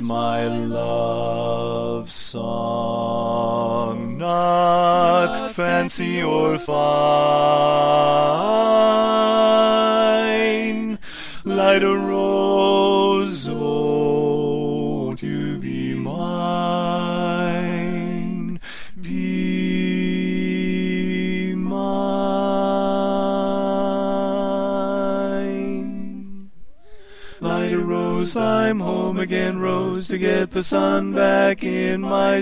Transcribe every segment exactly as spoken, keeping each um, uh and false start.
my love song, not fancy or fine. Light a rose, won't you be mine? Be mine. Light a rose, I'm home again, rose, to get the sun back in my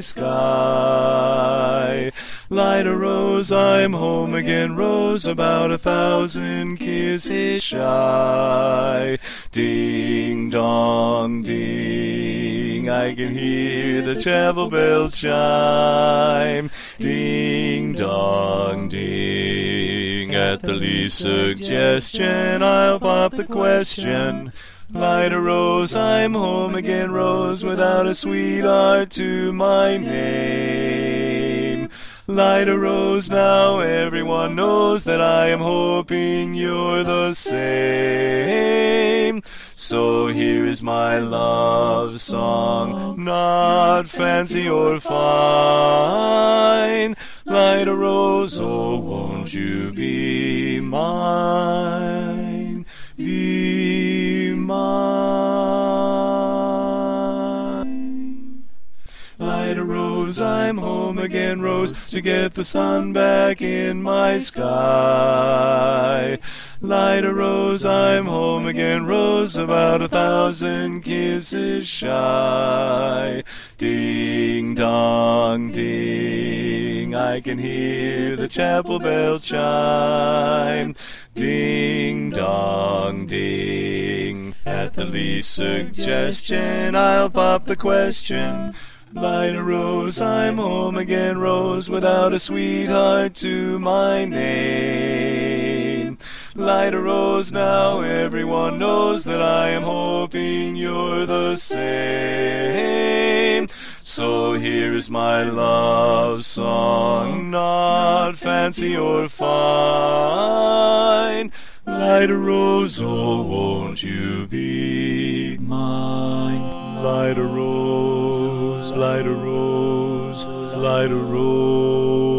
sky. Light a rose, I'm home again, rose, about a thousand kisses shy. Ding dong ding, I can hear the chapel bell chime. Ding dong ding, at the least suggestion I'll pop the question. Light a rose, I'm home again, rose, without a sweetheart to my name. Light a rose, now everyone knows that I am hoping you're the same. So here is my love song, not fancy or fine. Light a rose, oh, won't you be mine? Be mine. Light a rose, I'm home again, rose, to get the sun back in my sky. Light a rose, I'm home again, rose, about a thousand kisses shy. Ding dong ding, I can hear the chapel bell chime. Ding dong ding, at the least suggestion I'll pop the question. Light a rose, I'm home again, rose, without a sweetheart to my name. Light a rose, now everyone knows that I am hoping you're the same. So here is my love song, not fancy or fine. Light a rose, oh, won't you be mine? Light a rose, light a rose, light a rose.